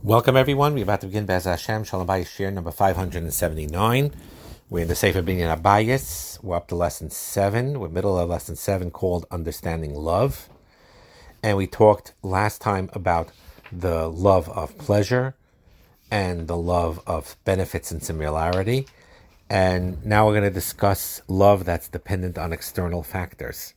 Welcome, everyone. We're about to begin Be'ez Hashem Shalom Bayis Shir number 579. We're in the Sefer Binyan Abayis. We're up to lesson 7. We're middle of lesson 7 called Understanding Love. And we talked last time about the love of pleasure and the love of benefits and similarity. And now we're going to discuss love that's dependent on external factors.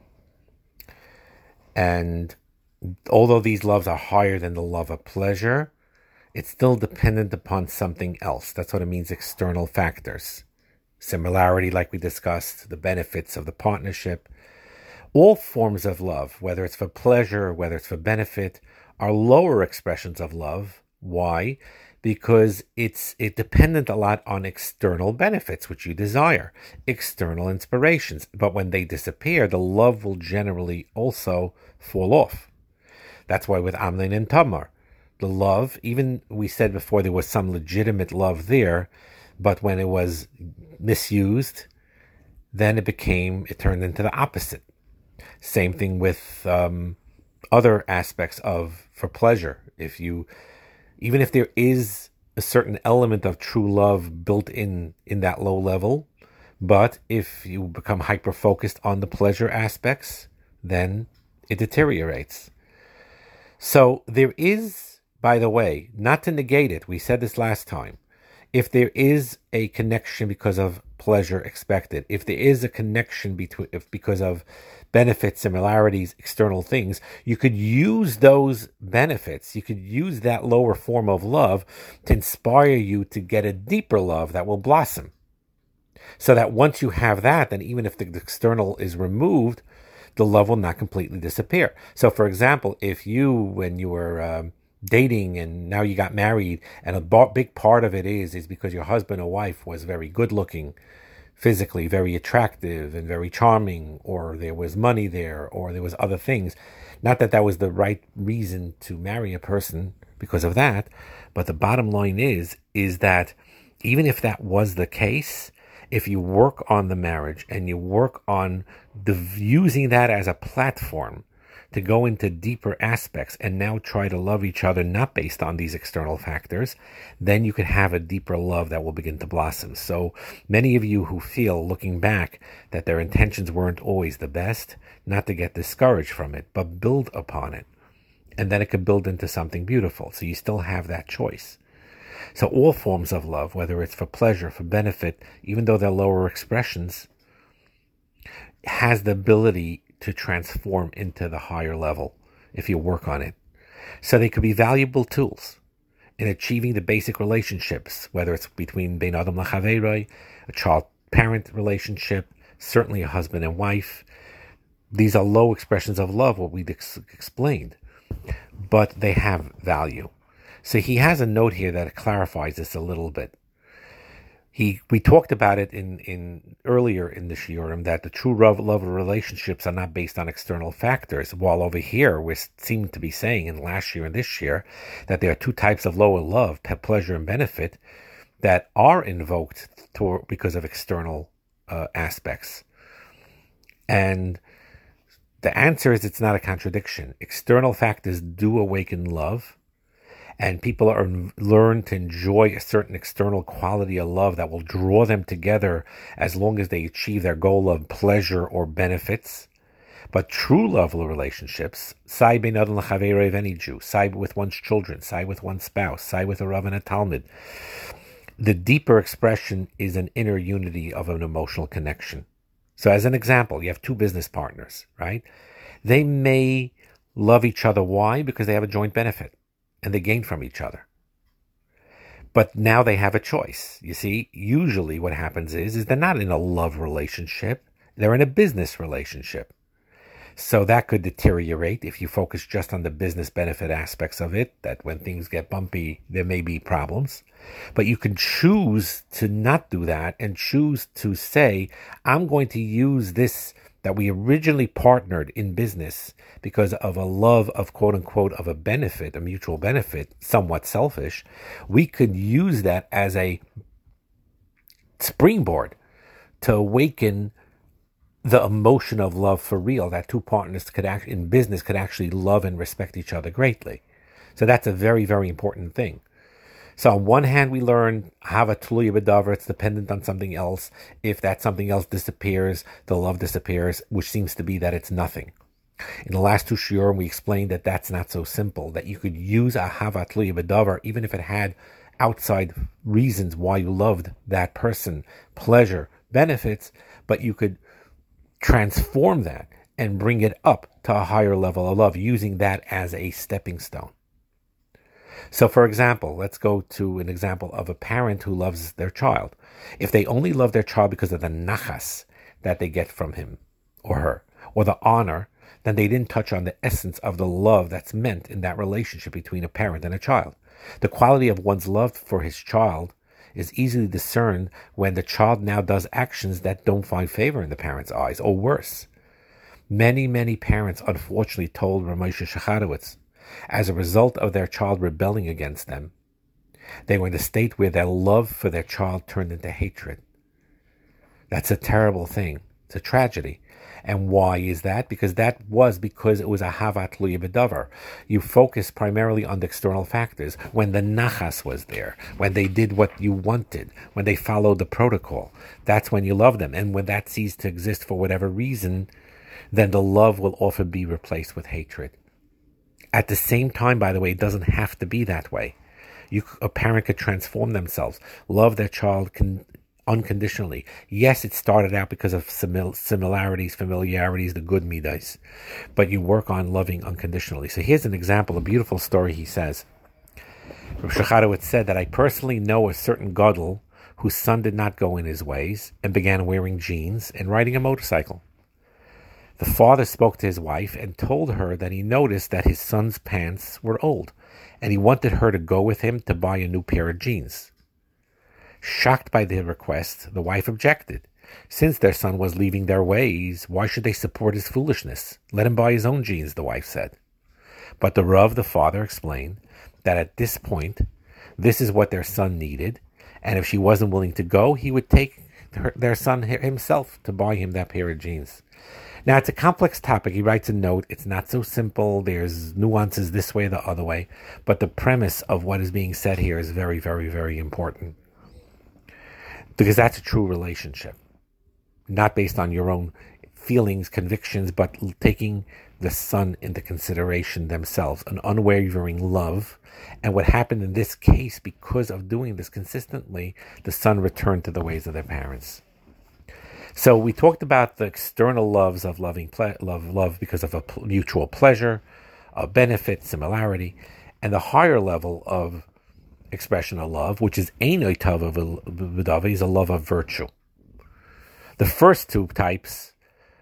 And although these loves are higher than the love of pleasure, it's still dependent upon something else. That's what it means, external factors. Similarity, like we discussed, the benefits of the partnership. All forms of love, whether it's for pleasure or whether it's for benefit, are lower expressions of love. Why? Because it's dependent a lot on external benefits, which you desire, external inspirations. But when they disappear, the love will generally also fall off. That's why with Amnon and Tamar, the love, even we said before there was some legitimate love there, but when it was misused, then it turned into the opposite. Same thing with other aspects for pleasure. Even if there is a certain element of true love built in that low level, but if you become hyper-focused on the pleasure aspects, then it deteriorates. So there is, by the way, not to negate it, we said this last time, if there is a connection because of pleasure expected, if there is a connection because of benefits, similarities, external things, you could use those benefits, you could use that lower form of love to inspire you to get a deeper love that will blossom. So that once you have that, then even if the external is removed, the love will not completely disappear. So for example, if you, when you were dating and now you got married, and a big part of it is because your husband or wife was very good looking, physically very attractive and very charming, or there was money there, or there was other things. Not that that was the right reason to marry a person because of that, but the bottom line is that even if that was the case, if you work on the marriage and you work on using that as a platform to go into deeper aspects and now try to love each other not based on these external factors, then you can have a deeper love that will begin to blossom. So many of you who feel, looking back, that their intentions weren't always the best, not to get discouraged from it, but build upon it. And then it could build into something beautiful. So you still have that choice. So all forms of love, whether it's for pleasure, for benefit, even though they're lower expressions, has the ability to transform into the higher level if you work on it. So they could be valuable tools in achieving the basic relationships, whether it's between Ben Adam Lachaveroi, a child-parent relationship, certainly a husband and wife. These are low expressions of love, what we explained, but they have value. So he has a note here that clarifies this a little bit. We talked about it in earlier in the shiurim that the true love relationships are not based on external factors, while over here we seem to be saying in last year and this year that there are two types of lower love, pleasure and benefit, that are invoked because of external aspects. And the answer is it's not a contradiction. External factors do awaken love, and people learn to enjoy a certain external quality of love that will draw them together as long as they achieve their goal of pleasure or benefits. But true love relationships, sai bein adam l'chaveroi of any Jew, sai with one's children, sai with one's spouse, sai with a Rav and a Talmud, the deeper expression is an inner unity of an emotional connection. So as an example, you have two business partners, right? They may love each other. Why? Because they have a joint benefit and they gain from each other. But now they have a choice. You see, usually what happens is they're not in a love relationship. They're in a business relationship. So that could deteriorate if you focus just on the business benefit aspects of it, that when things get bumpy, there may be problems. But you can choose to not do that and choose to say, I'm going to use this that we originally partnered in business because of a love of quote unquote of a benefit, a mutual benefit, somewhat selfish. We could use that as a springboard to awaken the emotion of love for real, that two partners in business could actually love and respect each other greatly. So that's a very, very important thing. So on one hand, we learn hava tluya b'davar, it's dependent on something else. If that something else disappears, the love disappears, which seems to be that it's nothing. In the last two shiurim, we explained that that's not so simple, that you could use a hava tluya b'davar even if it had outside reasons why you loved that person, pleasure, benefits, but you could transform that and bring it up to a higher level of love using that as a stepping stone. So, for example, let's go to an example of a parent who loves their child. If they only love their child because of the nachas that they get from him or her, or the honor, then they didn't touch on the essence of the love that's meant in that relationship between a parent and a child. The quality of one's love for his child is easily discerned when the child now does actions that don't find favor in the parent's eyes, or worse. Many, many parents unfortunately told Ramosha Shachadowitz, as a result of their child rebelling against them, they were in a state where their love for their child turned into hatred. That's a terrible thing. It's a tragedy. And why is that? Because it was a havat tluya b'davar. You focus primarily on the external factors. When the nachas was there, when they did what you wanted, when they followed the protocol, that's when you love them. And when that ceased to exist for whatever reason, then the love will often be replaced with hatred. At the same time, by the way, it doesn't have to be that way. A parent could transform themselves, love their child unconditionally. Yes, it started out because of similarities, familiarities, the good midas, but you work on loving unconditionally. So here's an example, a beautiful story. He says, Rav Shachadowitz said that I personally know a certain gadol whose son did not go in his ways and began wearing jeans and riding a motorcycle. The father spoke to his wife and told her that he noticed that his son's pants were old, and he wanted her to go with him to buy a new pair of jeans. Shocked by the request, the wife objected. Since their son was leaving their ways, why should they support his foolishness? Let him buy his own jeans, the wife said. But the Rav, the father, explained that at this point, this is what their son needed, and if she wasn't willing to go, he would take their son himself to buy him that pair of jeans. Now, it's a complex topic. He writes a note. It's not so simple. There's nuances this way or the other way. But the premise of what is being said here is very, very, very important. Because that's a true relationship. Not based on your own feelings, convictions, but taking the son into consideration themselves. An unwavering love. And what happened in this case, because of doing this consistently, the son returned to the ways of their parents. So we talked about the external loves of love because of a mutual pleasure, a benefit, similarity, and the higher level of expression of love, which is einoi tava v'davar, is a love of virtue. The first two types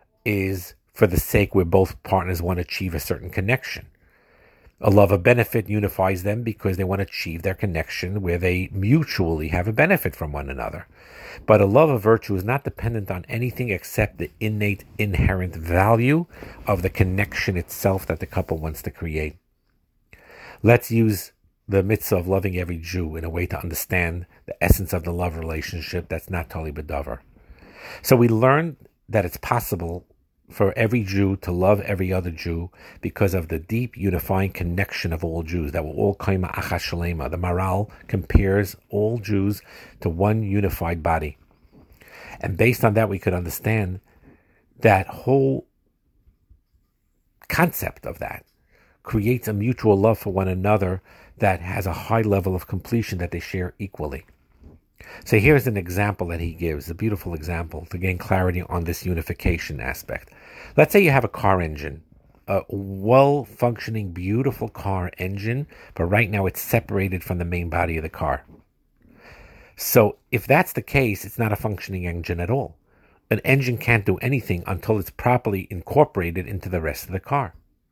is for the sake where both partners want to achieve a certain connection. A love of benefit unifies them because they want to achieve their connection where they mutually have a benefit from one another. But a love of virtue is not dependent on anything except the innate, inherent value of the connection itself that the couple wants to create. Let's use the mitzvah of loving every Jew in a way to understand the essence of the love relationship that's not totally b'davar. So we learned that it's possible for every Jew to love every other Jew because of the deep unifying connection of all Jews, that we're all kaima achas shalema. The Maral compares all Jews to one unified body. And based on that, we could understand that whole concept of that creates a mutual love for one another that has a high level of completion that they share equally. So here's an example that he gives, a beautiful example to gain clarity on this unification aspect. Let's say you have a car engine, a well-functioning, beautiful car engine, but right now it's separated from the main body of the car. So if that's the case, it's not a functioning engine at all. An engine can't do anything until it's properly incorporated into the rest of the car.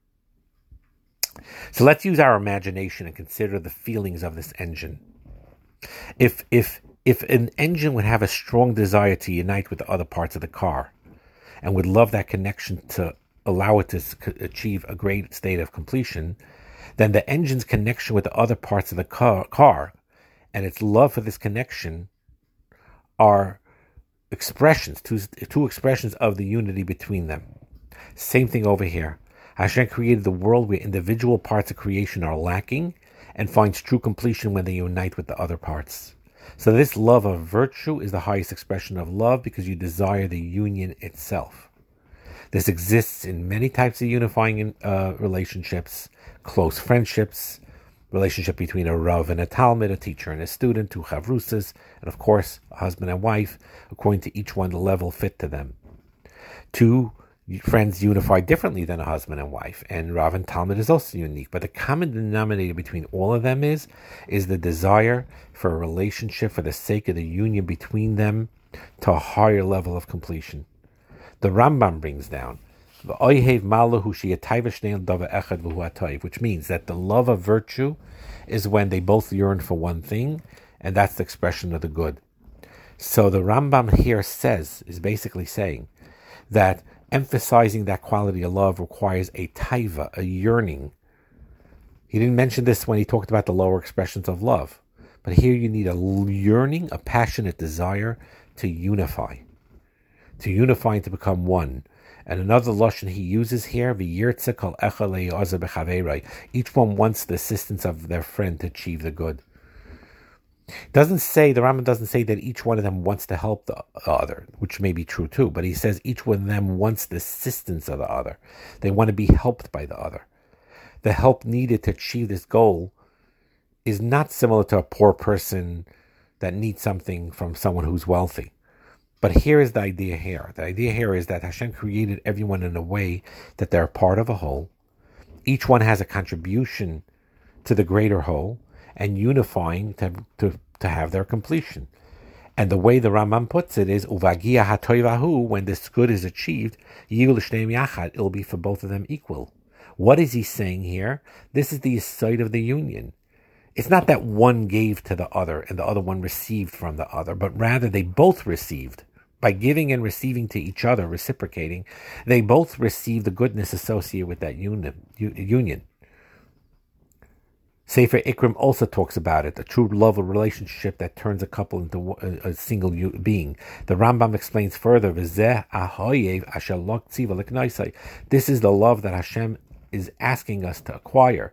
So let's use our imagination and consider the feelings of this engine. If an engine would have a strong desire to unite with the other parts of the car and would love that connection to allow it to achieve a great state of completion, then the engine's connection with the other parts of the car and its love for this connection are expressions, two expressions of the unity between them. Same thing over here. Hashem created the world where individual parts of creation are lacking and finds true completion when they unite with the other parts. So this love of virtue is the highest expression of love because you desire the union itself. This exists in many types of unifying relationships, close friendships, relationship between a Rav and a Talmud, a teacher and a student, two Chavrusas, and of course, a husband and wife, according to each one the level fit to them. Two friends unify differently than a husband and wife, and Rav and Talmud is also unique, but the common denominator between all of them is the desire for a relationship for the sake of the union between them to a higher level of completion. The Rambam brings down, which means that the love of virtue is when they both yearn for one thing, and that's the expression of the good. So the Rambam here is basically saying that emphasizing that quality of love requires a taiva, a yearning. He didn't mention this when he talked about the lower expressions of love, but here you need a yearning, a passionate desire to unify and to become one. And another lashon he uses here, each one wants the assistance of their friend to achieve the good. The Rambam doesn't say that each one of them wants to help the other, which may be true too, but he says each one of them wants the assistance of the other. They want to be helped by the other. The help needed to achieve this goal is not similar to a poor person that needs something from someone who's wealthy. But here is the idea here. The idea here is that Hashem created everyone in a way that they're part of a whole. Each one has a contribution to the greater whole and unifying to have their completion. And the way the Rambam puts it is, Uvagia hatoivahu, when this good is achieved, it will be for both of them equal. What is he saying here? This is the side of the union. It's not that one gave to the other and the other one received from the other, but rather they both received. By giving and receiving to each other, reciprocating, they both receive the goodness associated with that union. Sefer Ikrim also talks about it, a true love of relationship that turns a couple into a single being. The Rambam explains further, this is the love that Hashem is asking us to acquire.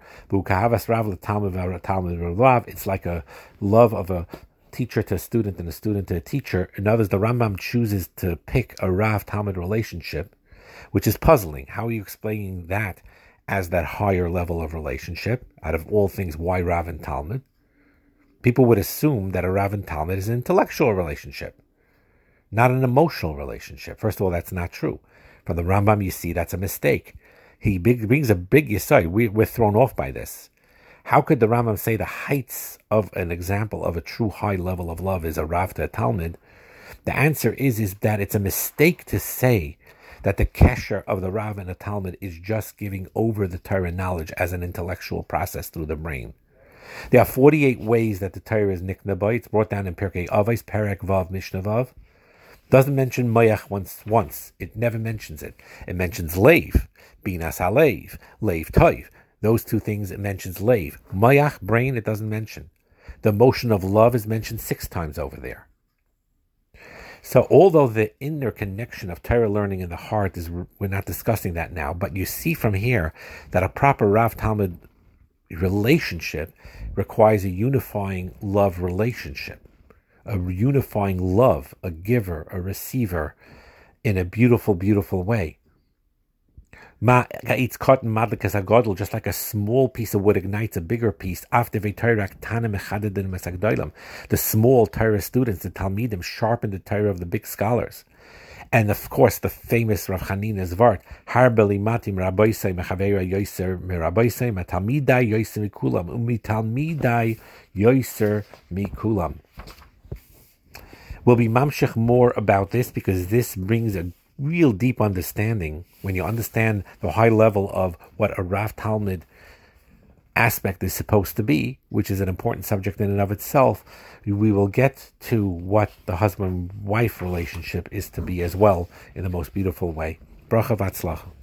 It's like a love of a teacher to a student and a student to a teacher. In others, the Rambam chooses to pick a Rav-Talmud relationship, which is puzzling. How are you explaining that as that higher level of relationship? Out of all things, why Rav and Talmud? People would assume that a Rav and Talmud is an intellectual relationship, not an emotional relationship. First of all, that's not true. From the Rambam, you see that's a mistake. He brings a big yesod. We're thrown off by this. How could the Rambam say the heights of an example of a true high level of love is a Rav to a Talmud? The answer is that it's a mistake to say that the kesher of the Rav and the Talmud is just giving over the Torah knowledge as an intellectual process through the brain. There are 48 ways that the Torah is nikna. It's brought down in Pirkei Avos, Perek Vav, Mishnah Vav. Doesn't mention Mayach once. It never mentions it. It mentions Leiv, Binas HaLeiv, Leiv Toiv. Those two things it mentions Leiv. Mayach, brain, it doesn't mention. The motion of love is mentioned 6 times over there. So although the inner connection of Torah learning in the heart we're not discussing that now, but you see from here that a proper Rav-Talmud relationship requires a unifying love relationship, a unifying love, a giver, a receiver, in a beautiful, beautiful way. Just like a small piece of wood ignites a bigger piece. The small Torah students, the Talmidim, sharpen the Torah of the big scholars. And of course, the famous Rav Chanina's Vart, Harbeli Matim Rabbaisai Mechavera Yoiser Mirabaisai Matalmidai Yoiser Mikulam Umitalmidai Yoiser Mikulam. We'll be mamshech more about this because this brings a real deep understanding. When you understand the high level of what a Rav Talmud aspect is supposed to be, which is an important subject in and of itself, we will get to what the husband-wife relationship is to be as well in the most beautiful way. Bracha v'atzlacha.